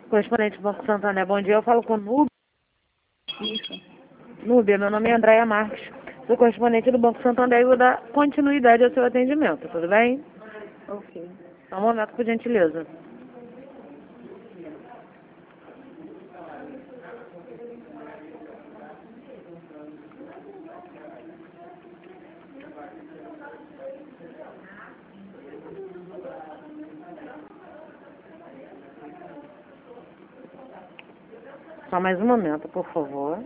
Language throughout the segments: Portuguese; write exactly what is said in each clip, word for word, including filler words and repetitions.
Correspondente do Banco Santander, bom dia. Eu falo com o Núbia. Isso. Núbia, meu nome é Andréia Marques. Sou correspondente do Banco Santander e vou dar continuidade ao seu atendimento, tudo bem? Ok. Só um momento, por gentileza. Só mais um momento, por favor.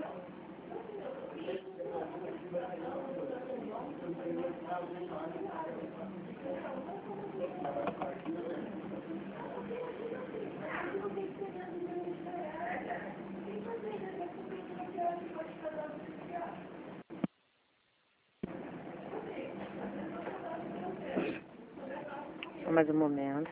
Só mais um momento.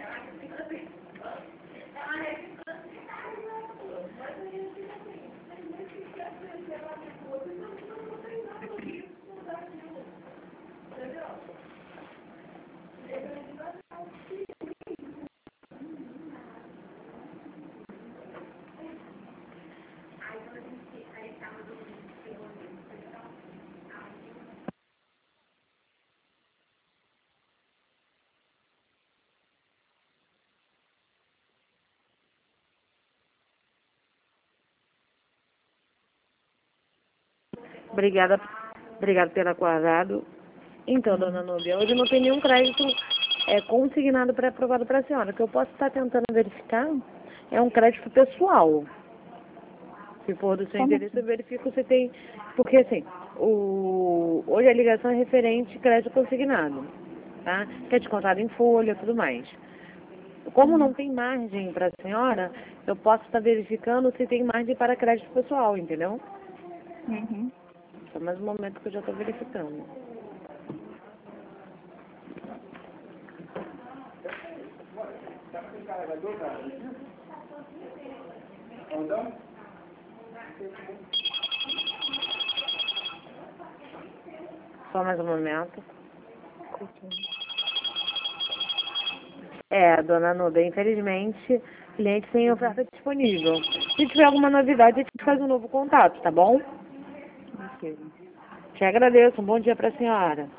Obrigada, obrigada pelo aguardado. Então, dona Núbia, hoje não tem nenhum crédito é, consignado pré-aprovado para a senhora. O que eu posso estar tentando verificar é um crédito pessoal. Se for do seu Como interesse, eu verifico se tem... Porque, assim, o... hoje a ligação é referente a crédito consignado, tá? Que é descontado em folha e tudo mais. Como não tem margem para a senhora, eu posso estar verificando se tem margem para crédito pessoal, entendeu? Uhum. Só mais um momento que eu já estou verificando. Só mais um momento. É, dona Nuda, infelizmente, cliente sem oferta disponível. Se tiver alguma novidade, a gente faz um novo contato, tá bom? Ok. Te agradeço. Um bom dia para a senhora.